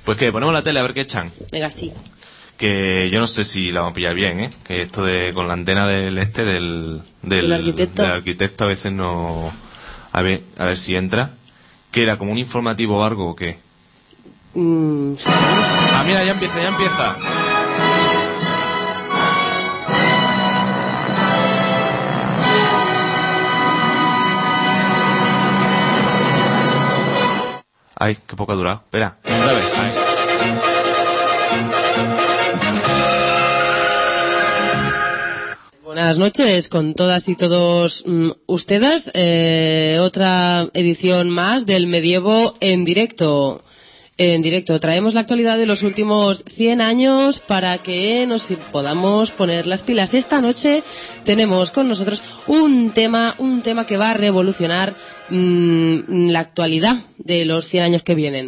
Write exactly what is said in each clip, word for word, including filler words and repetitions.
Pues que ponemos la tele a ver qué echan. Venga, sí. Que yo no sé si la vamos a pillar bien, ¿eh? Que esto de con la antena del este del del, ¿El arquitecto? del arquitecto a veces no. A ver, a ver si entra. Que era como un informativo o algo o qué. Mm, sí. Ah, mira, ya empieza, ya empieza. Ay, qué poco ha durado. Espera, otra vez. Ay. Buenas noches con todas y todos mm, ustedes. Eh, otra edición más del Medievo en directo. En directo traemos la actualidad de los últimos cien años para que nos podamos poner las pilas. Esta noche tenemos con nosotros un tema, un tema que va a revolucionar mmm, la actualidad de los cien años que vienen.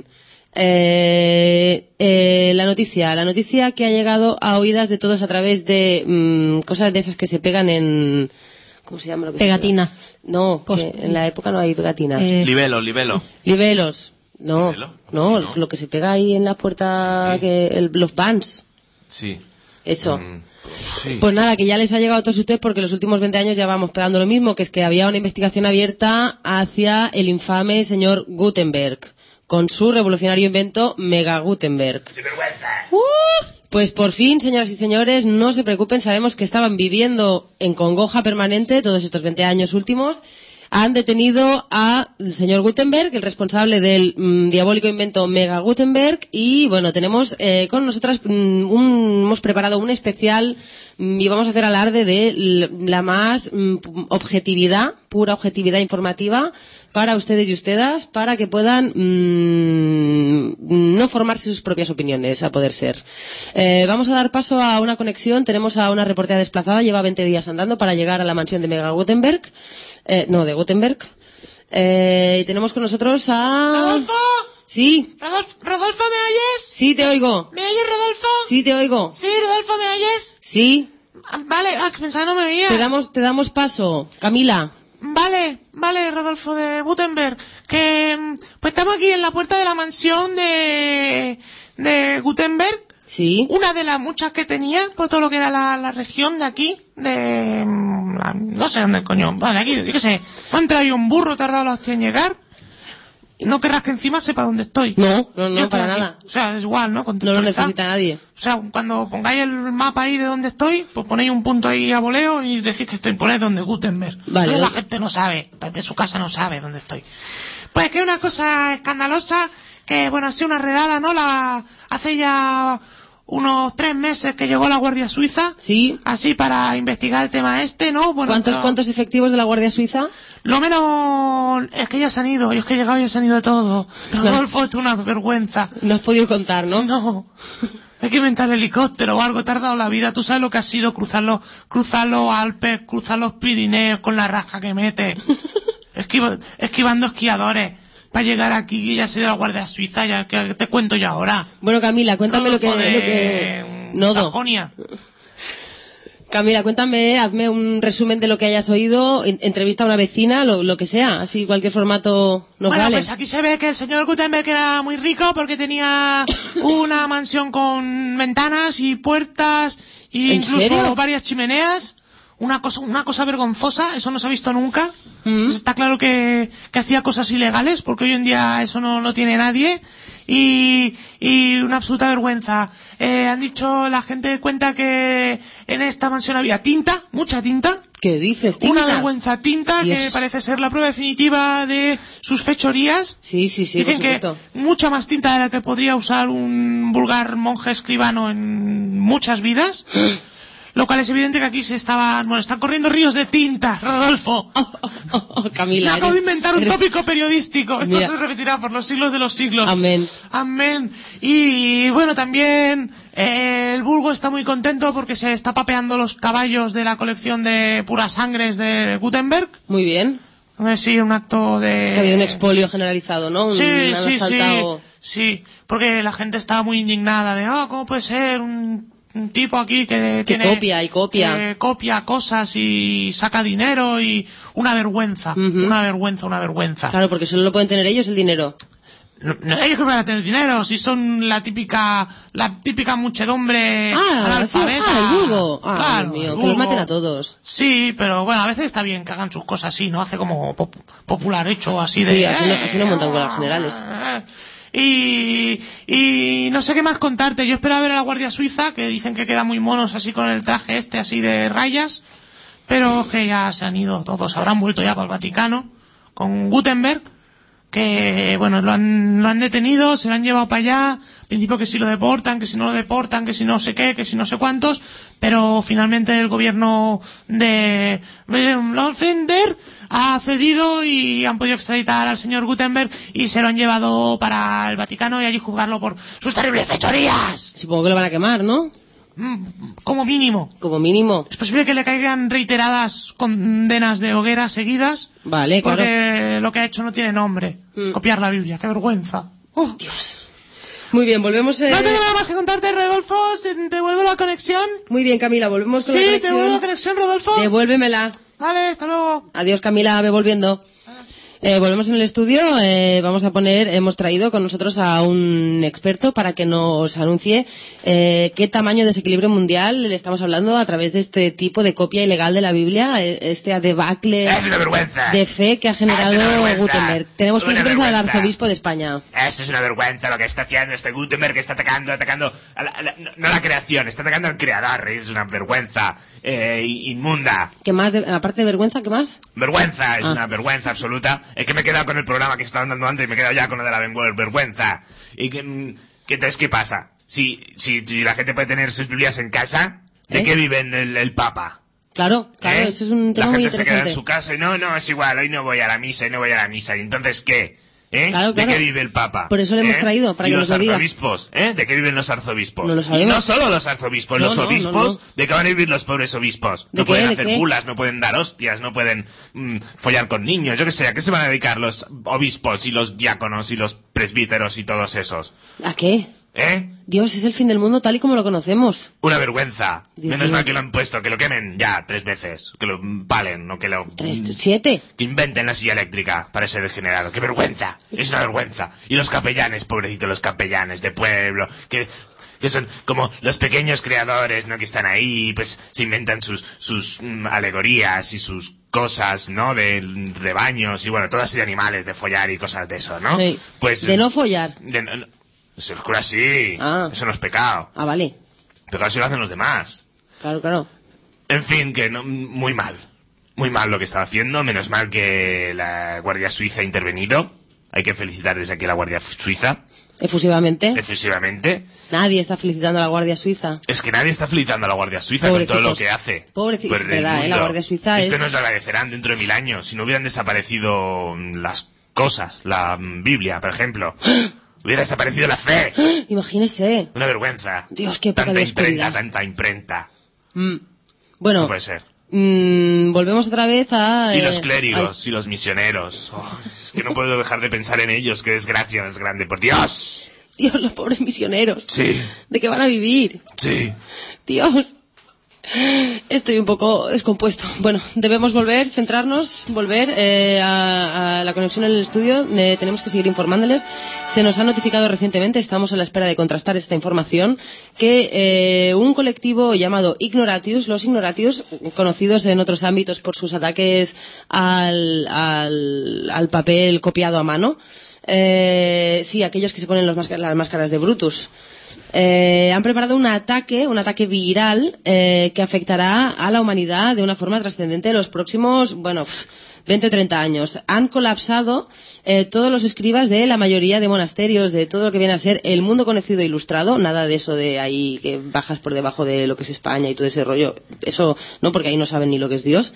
Eh, eh, la noticia, la noticia que ha llegado a oídas de todos a través de mmm, cosas de esas que se pegan en... ¿Cómo se llama? Lo que Pegatina. Se pega? No, que en la época no hay pegatina. Eh, Libelo, libelo. Libelos. No, ¿Libelo? no, Sí, ¿no? lo que se pega ahí en la puerta, Sí. que el- los pants. Sí. Eso. Mm, sí. Pues nada, que ya les ha llegado a todos ustedes porque los últimos veinte años ya vamos pegando lo mismo, que es que había una investigación abierta hacia el infame señor Gutenberg, con su revolucionario invento Mega Gutenberg. ¡Uh! Pues por fin, señoras y señores, no se preocupen, sabemos que estaban viviendo en congoja permanente todos estos veinte años últimos. Han detenido al señor Gutenberg, el responsable del mm, diabólico invento Mega Gutenberg, y bueno, tenemos eh, con nosotras mm, un, hemos preparado un especial mm, y vamos a hacer alarde de l- la más mm, objetividad, pura objetividad informativa para ustedes y ustedes, para que puedan mm, no formarse sus propias opiniones, a poder ser. Eh, vamos a dar paso a una conexión. Tenemos a una reportera desplazada, lleva veinte días andando para llegar a la mansión de Mega Gutenberg. Eh, no, de Gutenberg. Eh, y tenemos con nosotros a... ¡Rodolfo! Sí, Rodolfo, ¿Rodolfo, me oyes? sí te oigo. ¿Me oyes, Rodolfo? Sí te oigo. Sí, Rodolfo, ¿me oyes? Sí, Ah, Vale, ah, que pensaba que no me oía. te damos, te damos paso. Camila. Vale, vale, Rodolfo de Gutenberg. Que, mm, pues estamos aquí en la puerta de la mansión de, de Gutenberg. Sí. Una de las muchas que tenía, por todo lo que era la, la región de aquí, de... mm, la- no sé dónde coño, vale, aquí, yo qué sé. Me han traído un burro, tardado la hostia en llegar. Y no querrás que encima sepa dónde estoy. No, no, no, Yo estoy para aquí. nada. O sea, es igual, ¿no? No lo Contextualizar. necesita nadie. O sea, cuando pongáis el mapa ahí de dónde estoy, pues ponéis un punto ahí a voleo y decís que estoy por ahí donde Gutenberg. Vale. Entonces la gente no sabe, desde su casa no sabe dónde estoy. Pues que una cosa escandalosa, que bueno, ha sido una redada, ¿no? La, hace ya unos tres meses que llegó la Guardia Suiza. Sí. Así para investigar el tema este, ¿no? Bueno, ¿Cuántos, pero cuántos efectivos de la Guardia Suiza? Lo menos es que ya se han ido, yo es que he llegado y ya se han ido de todo. Rodolfo, esto es una vergüenza. No has podido contar, ¿no? No. Hay que inventar helicóptero o algo, te has dado la vida. Tú sabes lo que ha sido cruzar los, cruzar los Alpes, cruzar los Pirineos con la rasca que mete. Esquiva- esquivando esquiadores para llegar aquí y ya se de la Guardia Suiza, ya que te cuento yo ahora. Bueno, Camila, cuéntame lo que... Rodolfo de, Lo que... mm, Nodo. Sajonia. Camila, cuéntame, hazme un resumen de lo que hayas oído, en- entrevista a una vecina, lo, lo que sea, así cualquier formato nos Bueno, vale. pues aquí se ve que el señor Gutenberg era muy rico porque tenía una mansión con ventanas y puertas e ¿En incluso serio? varias chimeneas. Una cosa, una cosa vergonzosa, eso no se ha visto nunca. Mm. Pues está claro que, que hacía cosas ilegales, porque hoy en día eso no lo tiene nadie. Y, y una absoluta vergüenza. Eh, han dicho, la gente cuenta que en esta mansión había tinta, mucha tinta. ¿Qué dices, tinta? Una vergüenza tinta que Dios. parece ser la prueba definitiva de sus fechorías. Sí, sí, sí, Dicen por que supuesto. mucha más tinta de la que podría usar un vulgar monje escribano en muchas vidas. Lo cual es evidente que aquí se estaban, bueno, están corriendo ríos de tinta, Rodolfo. Oh, oh, oh, oh, Me Camila, acabo de eres- inventar un eres- tópico periodístico. Esto Mira. se repetirá por los siglos de los siglos. Amén. Amén. Y bueno, también eh, el vulgo está muy contento porque se está papeando los caballos de la colección de puras sangres de Gutenberg. Muy bien. Eh, Sí, un acto de... Ha habido un expolio generalizado, ¿no? Un- Sí, han sí, sí, asaltado- sí, porque la gente estaba muy indignada de, ah, ¿cómo puede ser un, un tipo aquí que, Que tiene... copia y copia. que copia cosas y saca dinero y una vergüenza, Ujú. una vergüenza, una vergüenza. Claro, porque solo lo pueden tener ellos el dinero. No, no ellos que van a tener dinero, si son la típica, la típica muchedumbre Ah, analfabeta. sí, ah, el vulgo. Ah, Claro, Dios mío, el que los vulgo. maten a todos. Sí, pero bueno, a veces está bien que hagan sus cosas así, ¿no? Hace como pop- popular hecho así Sí, de... así no- así no montan con las generales. Y, y no sé qué más contarte. Yo esperaba ver a la Guardia Suiza, que dicen que quedan muy monos así con el traje este así de rayas, pero que ya se han ido todos, habrán vuelto ya para el Vaticano, con Gutenberg, que bueno, lo han, lo han detenido, se lo han llevado para allá, al principio que si lo deportan, que si no lo deportan, que si no sé qué, que si no sé cuántos, pero finalmente el gobierno de Lofender ha cedido y han podido extraditar al señor Gutenberg y se lo han llevado para el Vaticano y allí juzgarlo por sus terribles fechorías, Supongo que lo van a quemar, ¿no? como mínimo. Como mínimo. Es posible que le caigan reiteradas condenas de hoguera seguidas. Vale, claro. Porque lo que ha hecho no tiene nombre. Mm. Copiar la Biblia, qué vergüenza. Oh. Muy bien, volvemos... eh, No tengo nada más que contarte, Rodolfo. ¿Te, te vuelvo la conexión? Muy bien, Camila, volvemos con Sí, la te conexión. vuelvo la conexión, Rodolfo. Devuélvemela. Vale, hasta luego. Adiós, Camila, ve volviendo. Eh, volvemos en el estudio. Eh, vamos a poner, hemos traído con nosotros a un experto para que nos anuncie eh, qué tamaño de desequilibrio mundial le estamos hablando a través de este tipo de copia ilegal de la Biblia, eh, este debacle Es una vergüenza. de fe que ha generado Es una vergüenza. Gutenberg. Tenemos con Una nosotros al vergüenza. arzobispo de España. Esto es una vergüenza lo que está haciendo este Gutenberg, que está atacando, atacando, a la, a la- no, no la creación, está atacando al creador, es una vergüenza eh, inmunda. ¿Qué más? De- aparte de vergüenza, ¿qué más? Vergüenza, es Ah. una vergüenza absoluta. Es que me he quedado con el programa que estaban dando antes y me he quedado ya con lo de la ven- vergüenza. Y que, mm, que entonces, ¿qué pasa? Si, si, si la gente puede tener sus Biblias en casa, ¿de ¿Eh? qué vive el, el, el Papa? Claro, claro, ¿Eh? eso es un tema La muy gente se queda interesante. en su casa y no, no, es igual, hoy no voy a la misa y no voy a la misa. ¿Y entonces qué? ¿Eh? Claro, ¿De claro. qué vive el Papa? Por eso le hemos ¿Eh? traído, para y que los nos lo diga. arzobispos, ¿eh? ¿De qué viven los arzobispos? No lo y sabemos. no solo los arzobispos, No, los no, no, obispos, no. ¿de qué van a vivir los pobres obispos? ¿De No qué? pueden ¿De hacer qué? bulas, no pueden dar hostias, no pueden mm, follar con niños, yo qué sé, ¿a qué se van a dedicar los obispos y los diáconos y los presbíteros y todos esos? ¿A qué? ¿Eh? Dios, es el fin del mundo tal y como lo conocemos. Una vergüenza. Dios Menos mío. mal que lo han puesto, que lo quemen ya tres veces, que lo palen, no que lo... Tres, siete. Que inventen la silla eléctrica para ese degenerado. ¡Qué vergüenza! Es una vergüenza. Y los capellanes, pobrecitos los capellanes de pueblo, que, que son como los pequeños creadores, ¿no? Que están ahí, pues se inventan sus, sus mm, alegorías y sus cosas, ¿no? De rebaños y bueno, todas de animales, de follar y cosas de eso, ¿no? Sí. Pues... De no follar. de no- no- pues el cura sí. Ah. Eso no es pecado. Ah, vale. Pecado sí lo hacen los demás. Claro, claro. En fin, que no, muy mal. Muy mal lo que está haciendo. Menos mal que la Guardia Suiza ha intervenido. Hay que felicitar desde aquí a la Guardia Suiza, Efusivamente. efusivamente. Nadie está felicitando a la Guardia Suiza. Es que nadie está felicitando a la Guardia Suiza con todo lo Pobrecitos. que hace. Pobrecitos, por es el verdad, ¿eh? La mundo. Guardia Suiza Esto es- nos lo agradecerán dentro de mil años. Si no hubieran desaparecido mm, las cosas, la mm, Biblia, por ejemplo. Hubiera desaparecido la fe. Imagínese. Una vergüenza. Dios, qué época Tanta de imprenta, oscuridad. tanta imprenta. Mm. Bueno, No puede ser. mm, volvemos otra vez a... Y eh, los clérigos, y los misioneros. Oh, es que no puedo dejar de pensar en ellos. Qué desgracia más grande. ¡Por Dios! ay, Dios, los pobres misioneros. Sí, ¿De qué van a vivir? sí. Dios. Estoy un poco descompuesto. Bueno, debemos volver, centrarnos, volver eh, a, a la conexión en el estudio. Eh, tenemos que seguir informándoles. Se nos ha notificado recientemente, estamos a la espera de contrastar esta información, que eh, un colectivo llamado Ignoratius, los Ignoratius, conocidos en otros ámbitos por sus ataques al, al, al papel copiado a mano, eh, sí, aquellos que se ponen los máscar- las máscaras de Brutus, Eh, han preparado un ataque, un ataque viral eh, que afectará a la humanidad de una forma trascendente en los próximos, bueno, pf, veinte o treinta años. Han colapsado eh, todos los escribas de la mayoría de monasterios, de todo lo que viene a ser el mundo conocido e ilustrado, nada de eso de ahí que bajas por debajo de lo que es España y todo ese rollo, eso no, porque ahí no saben ni lo que es Dios.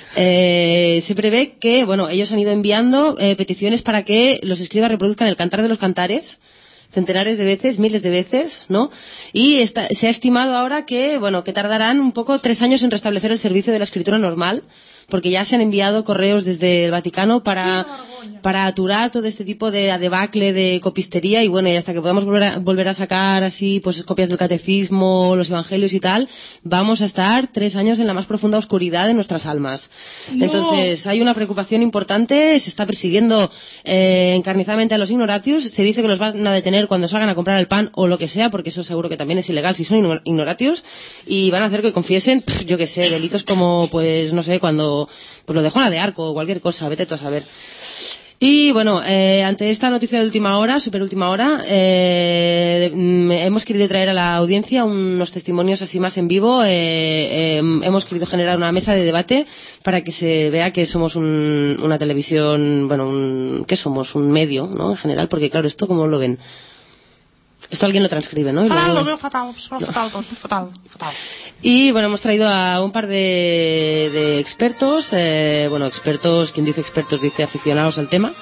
Eh, se prevé que, bueno, ellos han ido enviando eh, peticiones para que los escribas reproduzcan el Cantar de los Cantares, centenares de veces, miles de veces, ¿no? Y está, se ha estimado ahora que, bueno, que tardarán un poco tres años en restablecer el servicio de la escritura normal, porque ya se han enviado correos desde el Vaticano para, para aturar todo este tipo de debacle de copistería, y bueno, y hasta que podamos volver a, volver a sacar así, pues copias del catecismo, los evangelios y tal, vamos a estar tres años en la más profunda oscuridad de nuestras almas. No. Entonces, hay una preocupación importante, se está persiguiendo eh, encarnizadamente a los ignoratius, se dice que los van a detener cuando salgan a comprar el pan o lo que sea, porque eso seguro que también es ilegal si son ignoratius, y van a hacer que confiesen, pff, yo que sé, delitos como, pues, no sé, cuando pues lo de Juana de Arco o cualquier cosa, vete tú a saber. Y bueno, eh, ante esta noticia de última hora, super última hora, eh, hemos querido traer a la audiencia unos testimonios así más en vivo. Eh, eh, hemos querido generar una mesa de debate para que se vea que somos un, una televisión, bueno, un, que somos un medio, ¿no? En general, porque claro, esto ¿cómo lo ven? Esto alguien lo transcribe, ¿no? Y fatal, luego... lo veo fatal, no. fatal, todo, fatal, fatal. Y bueno, hemos traído a un par de, de expertos, eh, bueno, expertos, quien dice expertos dice aficionados al tema,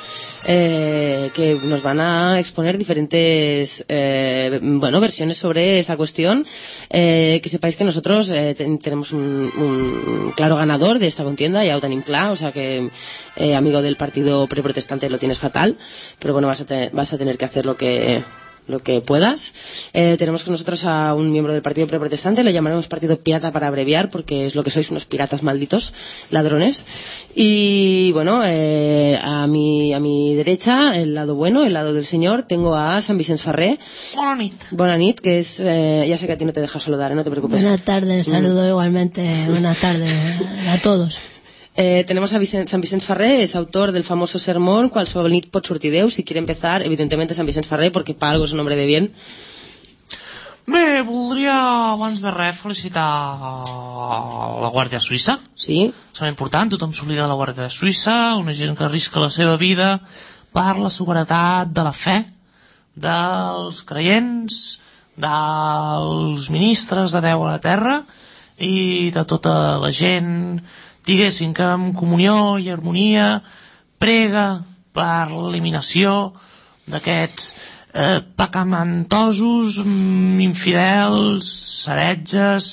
eh, que nos van a exponer diferentes, eh, bueno, versiones sobre esta cuestión. Eh, que sepáis que nosotros eh, ten, tenemos un, un claro ganador de esta contienda, ya Tenim clar, o sea que eh, amigo del partido preprotestante lo tienes fatal, pero bueno, vas a, te, vas a tener que hacer lo que... lo que puedas. Eh, tenemos con nosotros a un miembro del partido preprotestante, lo llamaremos partido pirata para abreviar, porque es lo que sois, unos piratas malditos, ladrones. Y bueno, eh, a mi a mi derecha, el lado bueno, el lado del señor, tengo a Sant Vicenç Ferrer. Bona nit. Bona nit, que es, eh, ya sé que a ti no te deja saludar, ¿eh? No te preocupes. Buenas tardes, saludo mm. igualmente, buenas tardes a todos. Eh, tenemos a Vicent, Sant Vicenç Ferrer, es autor del famoso sermón Qualsevol nit pot sortir Déu. Si quiere empezar, evidentemente Sant Vicenç Ferrer, porque para algo es un hombre de bien. Bé, voldria abans de res felicitar la Guàrdia Suïssa. Sí. És important, tothom s'oblida de la Guàrdia Suïssa, una gent que arrisca la seva vida per la seguretat de la fe dels creients, dels ministres de Déu a la terra i de tota la gent, diguéssim, que amb comunió i harmonia prega per l'eliminació d'aquests eh, pecamentosos, infidels, heretges,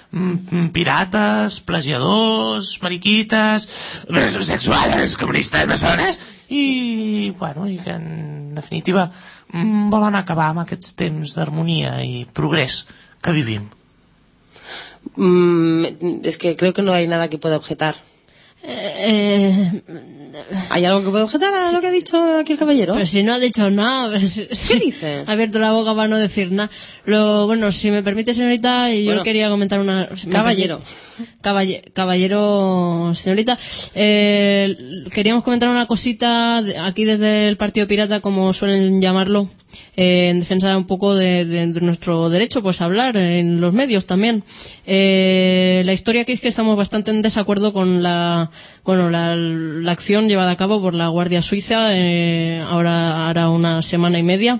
pirates, plagiadors, mariquites, homosexuales, comunistes, masones, i, bueno, i que en definitiva volen acabar amb aquests temps d'harmonia i progrés que vivim. Mm, es que creo que no hay nada que pueda objetar. Eh, ¿Hay algo que pueda objetar a lo que ha dicho aquí el caballero? Pero si no ha dicho nada. ¿Qué sí, dice? Ha abierto la boca para no decir nada. Lo, bueno, si me permite, señorita, y bueno, yo quería comentar una... Si caballero. Caballe, caballero, señorita. Eh, queríamos comentar una cosita de, aquí desde el Partido Pirata, como suelen llamarlo, eh, en defensa un poco de, de, de nuestro derecho pues a hablar en los medios también. Eh, la historia aquí es que estamos bastante en desacuerdo con la, bueno, la, la acción llevada a cabo por la Guardia Suiza, eh, ahora hará una semana y media,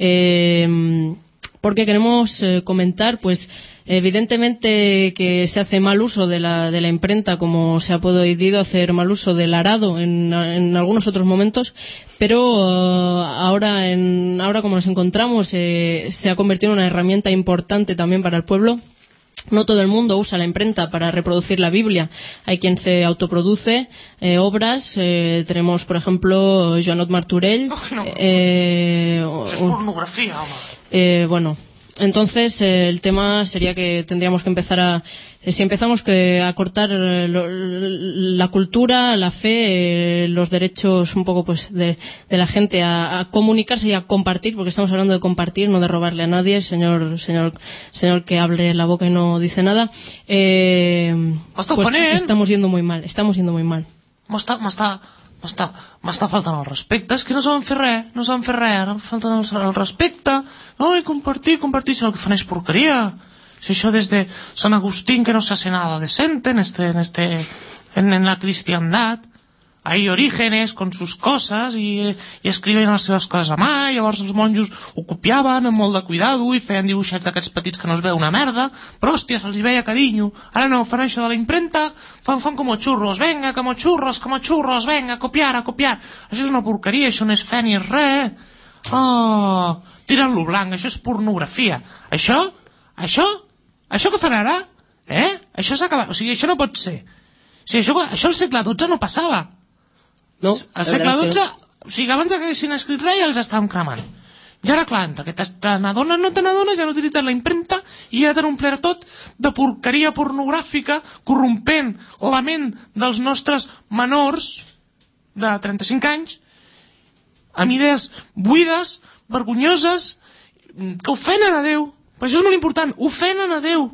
eh, porque queremos eh, comentar, pues, evidentemente que se hace mal uso de la, de la imprenta, como se ha podido hacer mal uso del arado en, en algunos otros momentos, pero uh, ahora, en, ahora como nos encontramos, eh, se ha convertido en una herramienta importante también para el pueblo. No todo el mundo usa la imprenta para reproducir la Biblia. Hay quien se autoproduce eh, obras. Eh, tenemos, por ejemplo, Joanot Martorell. Oh, no. eh, Eso es pornografía, home. Eh, bueno, entonces eh, el tema sería que tendríamos que empezar a... Eh, si empezamos que a cortar eh, lo, la cultura, la fe, eh, los derechos un poco pues de, de la gente a, a comunicarse y a compartir, porque estamos hablando de compartir, no de robarle a nadie, señor señor señor que hable la boca y no dice nada, eh, pues estamos yendo muy mal, estamos yendo muy mal. M'està, m'està, m'està, m'està faltant el respecte. És que no saben fer res, no saben fer res. Ara falten el, el respecte. No, i compartir, compartir, si el que fan és porqueria. Si això des de San Agustín que no se hace nada decente en este, en este, en, en la cristiandad. Hay Orígenes con sus coses i, i escrivien les seves coses a mà, i llavors els monjos ho copiaven amb molt de cuidado i feien dibuixets d'aquests petits que no es veu una merda, però hòstia, se'ls hi veia carinyo. Ara no, fan això de la imprenta, fan, fan com xurros, venga, com xurros, com xurros, venga, a copiar, a copiar. Això és una porqueria, això no és fe ni és res. Oh, tirant-lo blanc, això és pornografia. Això, això, això que fan ara, eh? Això s'ha acabat, o sigui, això no pot ser. O sigui, això, això al segle dotze no passava. No, al segle dotze, o sigui, abans que haguessin escrit res ja els estàvem cremant. I ara, clar, entre que te n'adones, no te n'adones, ja han utilitzat la impremta i ja t'han omplert tot de porqueria pornogràfica, corrompent la ment dels nostres menors de trenta-cinc anys, amb idees buides, vergonyoses, que ofenen a Déu. Per això és molt important, ofenen a Déu.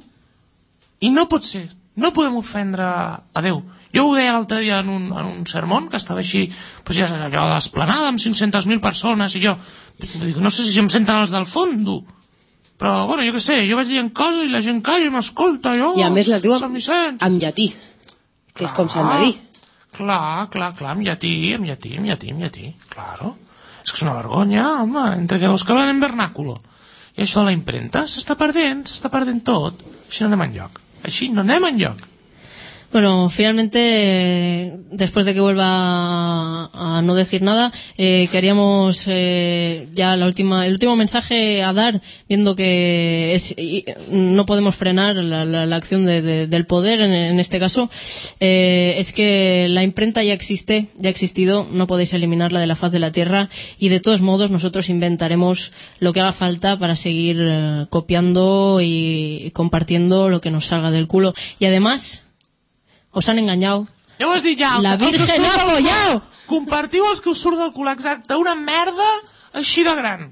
I no pot ser, no podem ofendre a Déu. Jo ho deia l'altre dia en un, en un sermón, que estava així, pues ja allò d'esplanada, amb cinc-centes mil persones, i jo, no sé si em senten els del fondo, però, bueno, jo què sé, jo vaig dient coses i la gent calla i m'escolta, jo... I a més les diu amb, amb llatí, que és com s'han de dir. Clar, clar, clar, amb llatí, amb llatí, amb llatí, amb llatí, claro. És que és una vergonya, home, entre que los que hablan en vernáculo i això de la imprenta s'està perdent, s'està perdent tot. Així no anem enlloc, així no anem enlloc. Bueno, finalmente, después de que vuelva a no decir nada, eh, queríamos eh, ya la última, el último mensaje a dar, viendo que es, y no podemos frenar la, la, la acción de, de, del poder en, en este caso, eh, es que la imprenta ya existe, ya ha existido, no podéis eliminarla de la faz de la tierra y de todos modos nosotros inventaremos lo que haga falta para seguir eh, copiando y compartiendo lo que nos salga del culo. Y además... Us han enganyat. Ja ho has dit ja. La Virgen ha follado. Compartiu els que us surt del cul, exacte. Una merda així de gran.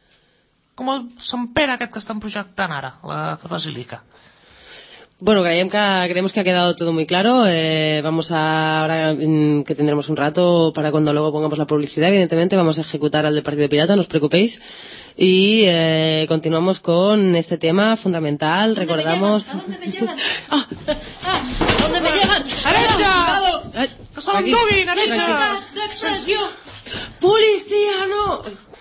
Com el Sant Pere aquest que estan projectant ara, la basílica. Bueno, creemos que, creemos que ha quedado todo muy claro. Eh, vamos a, ahora que tendremos un rato para cuando luego pongamos la publicidad, evidentemente, vamos a ejecutar al del Partido Pirata, no os preocupéis. Y eh, continuamos con este tema fundamental. ¿Dónde Recordamos... me ¿A dónde me llevan? ah, ah, ¿A dónde me llevan? Aretja! Que se l'enduguin, Aretja! D'expressió! ¡Policía, no!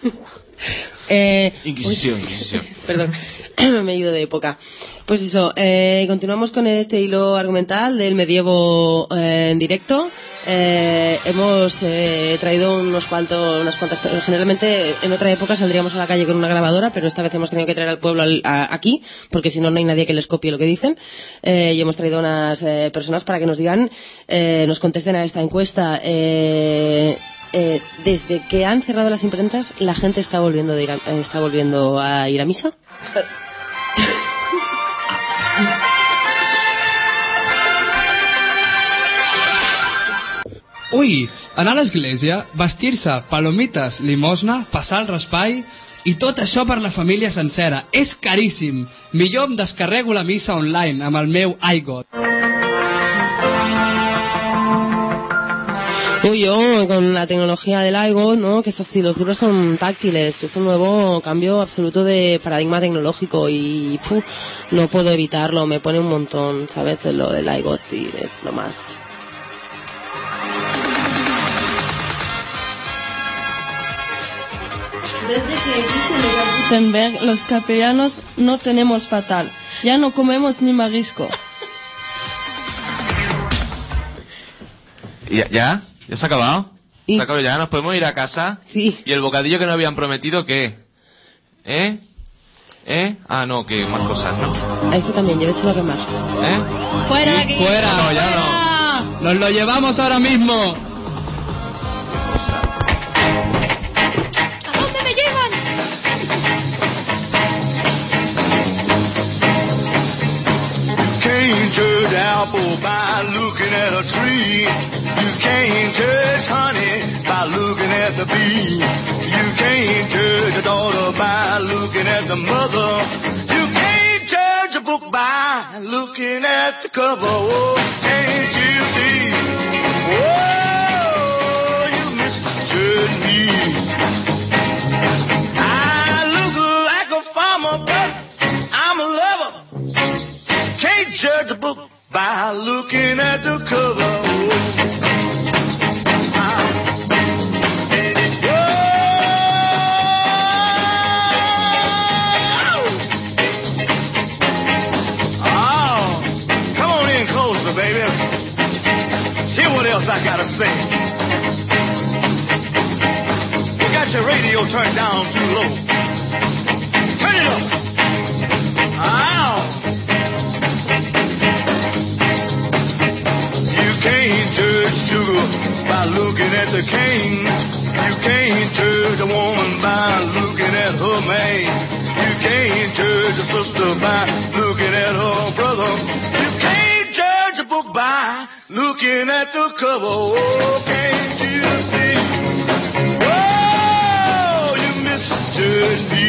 eh, Inquisición, Inquisición. Perdón, me he ido de época. Pues eso, eh, continuamos con este hilo argumental del medievo eh, en directo. Eh, hemos eh, traído unos cuantos, unas cuantas, generalmente en otra época saldríamos a la calle con una grabadora, pero esta vez hemos tenido que traer al pueblo al, a, aquí, porque si no, no hay nadie que les copie lo que dicen. Eh, y hemos traído unas eh, personas para que nos digan, eh, nos contesten a esta encuesta. Eh, eh, desde que han cerrado las imprentas, la gente está volviendo, de ir a, está volviendo a ir a misa. Ui, anar a l'església, vestir-se, palomites, limosna, passar el raspall i tot això per la família sencera. És caríssim. Millor em descarrego la missa online amb el meu iGod. Uy, yo con la tecnología del iGod, ¿no? Que es así, los libros son táctiles, es un nuevo cambio absoluto de paradigma tecnológico y puf, no puedo evitarlo, me pone un montón, ¿sabes? Lo del iGod y es lo más. Desde que dice Gutenberg, los capellanos no tenemos fatal. Ya no comemos ni marisco. ¿Ya? ¿Ya? ¿Ya se ha acabado? ¿Y? ¿Se ha acabado ya? ¿Nos podemos ir a casa? Sí. ¿Y el bocadillo que nos habían prometido qué? ¿Eh? ¿Eh? Ah, no, que más cosas, ¿no? A este también, lléveselo a quemar. ¿Eh? ¡Fuera de aquí! ¡Fuera! No, ya no. ¡Nos lo llevamos ahora mismo! ¿A dónde me llevan? Can't judge apple by looking at a tree. You can't judge honey by looking at the bee. You can't judge a daughter by looking at the mother. You can't judge a book by looking at the cover. Oh, can't you see? Oh, you misjudge me. I look like a farmer, but I'm a lover. Can't judge a book by looking at the cover. Oh, come on in closer, baby. Hear what else I gotta say. You got your radio turned down too low. by looking at the king. You can't judge a woman by looking at her man. You can't judge a sister by looking at her brother. You can't judge a book by looking at the cover. Oh, can't you see? Oh, you misjudge me.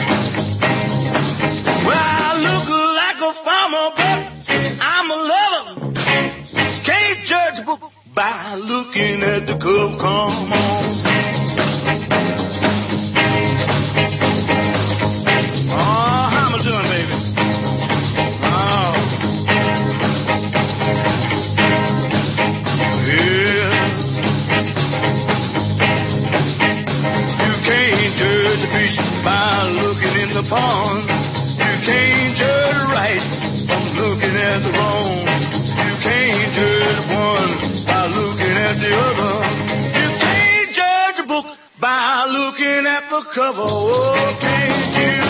Well, I look like a farmer, but I'm a lover. Can't judge a book by looking at the cover. Come on. Oh, how am I doing, baby? Oh. Yeah. You can't judge a fish by looking in the pond. You can't judge right from looking at the wrong. You can't judge one by looking at the other. You can't judge a book by looking at the cover. Oh, can't you?